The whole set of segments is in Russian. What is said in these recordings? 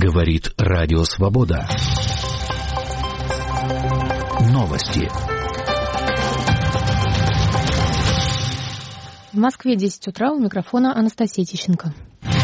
Говорит Радио Свобода. Новости. В Москве 10 утра, у микрофона Анастасия Тищенко.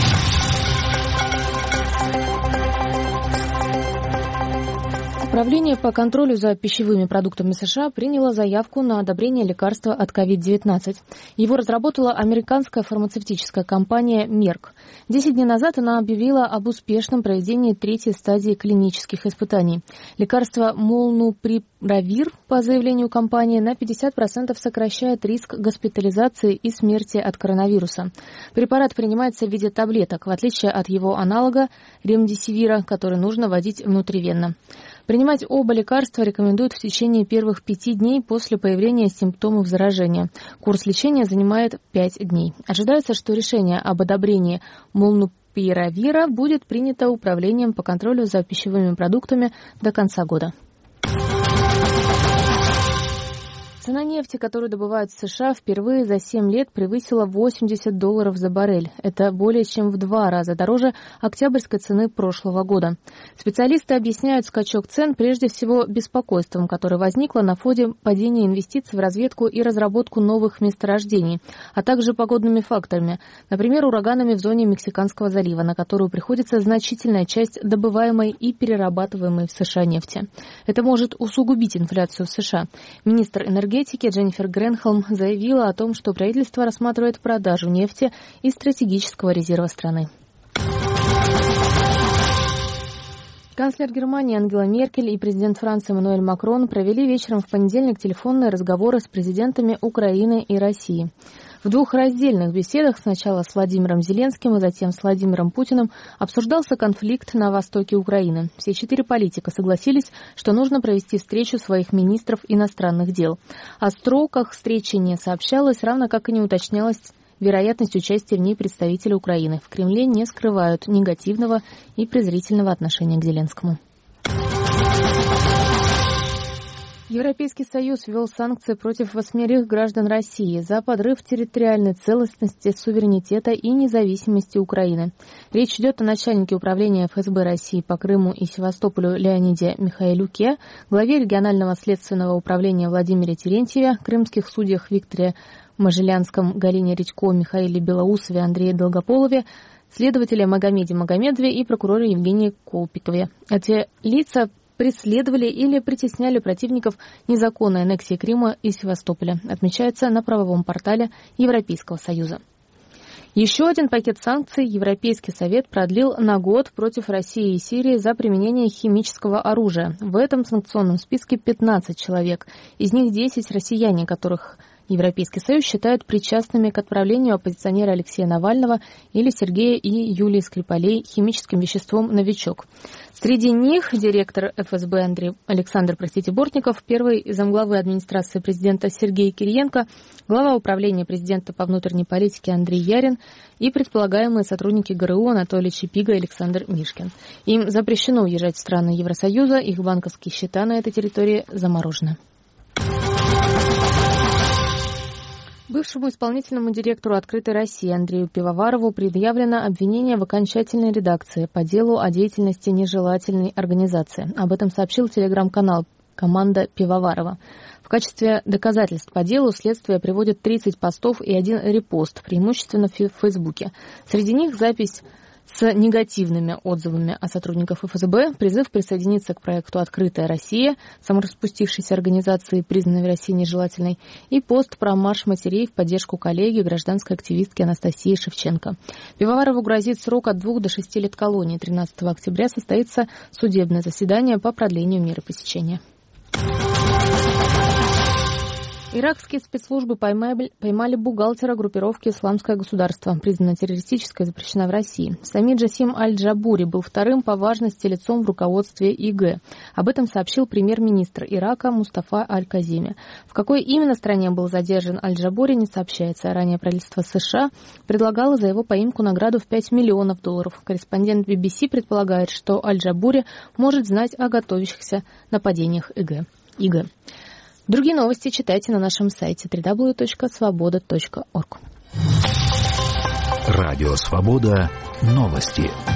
Управление по контролю за пищевыми продуктами США приняло заявку на одобрение лекарства от COVID-19. Его разработала американская фармацевтическая компания Merck. 10 дней назад она объявила об успешном проведении третьей стадии клинических испытаний. Лекарство Molnupiravir, по заявлению компании, на 50% сокращает риск госпитализации и смерти от коронавируса. Препарат принимается в виде таблеток, в отличие от его аналога ремдисивира, который нужно вводить внутривенно. Принимать оба лекарства рекомендуют в течение первых 5 дней после появления симптомов заражения. Курс лечения занимает 5 дней. Ожидается, что решение об одобрении Molnupiravir будет принято Управлением по контролю за пищевыми продуктами до конца года. Цена нефти, которую добывают в США, впервые за 7 лет превысила $80 за баррель. Это более чем в 2 раза дороже октябрьской цены прошлого года. Специалисты объясняют скачок цен прежде всего беспокойством, которое возникло на фоне падения инвестиций в разведку и разработку новых месторождений, а также погодными факторами, например, ураганами в зоне Мексиканского залива, на которую приходится значительная часть добываемой и перерабатываемой в США нефти. Это может усугубить инфляцию в США. Министр энергетики Дженнифер Гренхолм заявила о том, что правительство рассматривает продажу нефти из стратегического резерва страны. Канцлер Германии Ангела Меркель и президент Франции Эммануэль Макрон провели вечером в понедельник телефонные разговоры с президентами Украины и России. В 2 раздельных беседах, сначала с Владимиром Зеленским и затем с Владимиром Путиным, обсуждался конфликт на востоке Украины. Все 4 политика согласились, что нужно провести встречу своих министров иностранных дел. О сроках встречи не сообщалось, равно как и не уточнялась вероятность участия в ней представителей Украины. В Кремле не скрывают негативного и презрительного отношения к Зеленскому. Европейский Союз ввел санкции против 8 граждан России за подрыв территориальной целостности, суверенитета и независимости Украины. Речь идет о начальнике управления ФСБ России по Крыму и Севастополю Леониде Михайлюке, главе регионального следственного управления Владимире Терентьеве, крымских судьях Викторе Можелянском, Галине Редько, Михаиле Белоусове, Андрее Долгополове, следователе Магомеде Магомедове и прокуроре Евгении Колпикове. Эти лица преследовали или притесняли противников незаконной аннексии Крыма и Севастополя, отмечается на правовом портале Европейского Союза. Еще один пакет санкций Европейский Совет продлил на год против России и Сирии за применение химического оружия. В этом санкционном списке 15 человек, из них 10 россияне, которых Европейский Союз считает причастными к отправлению оппозиционера Алексея Навального или Сергея и Юлии Скрипалей химическим веществом «Новичок». Среди них директор ФСБ Александр Бортников, первый замглавы администрации президента Сергей Кириенко, глава управления президента по внутренней политике Андрей Ярин и предполагаемые сотрудники ГРУ Анатолий Чипига и Александр Мишкин. Им запрещено уезжать в страны Евросоюза, их банковские счета на этой территории заморожены. Бывшему исполнительному директору «Открытой России» Андрею Пивоварову предъявлено обвинение в окончательной редакции по делу о деятельности нежелательной организации. Об этом сообщил телеграм-канал «Команда Пивоварова». В качестве доказательств по делу следствие приводит 30 постов и 1 репост, преимущественно в Фейсбуке. Среди них запись с негативными отзывами о сотрудниках ФСБ, призыв присоединиться к проекту «Открытая Россия», самораспустившейся организации, признанной в России нежелательной, и пост про марш матерей в поддержку коллеги, гражданской активистки Анастасии Шевченко. Пивоварову грозит срок от 2 до 6 лет колонии. 13 октября состоится судебное заседание по продлению меры пресечения. Иракские спецслужбы поймали бухгалтера группировки «Исламское государство», признанной террористической и запрещена в России. Сами Джасим Аль-Джабури был 2-м по важности лицом в руководстве ИГ. Об этом сообщил премьер-министр Ирака Мустафа Аль-Каземи. В какой именно стране был задержан Аль-Джабури, не сообщается. Ранее правительство США предлагало за его поимку награду в $5 миллионов. Корреспондент BBC предполагает, что Аль-Джабури может знать о готовящихся нападениях ИГ. Другие новости читайте на нашем сайте www.svoboda.org. Радио Свобода. Новости.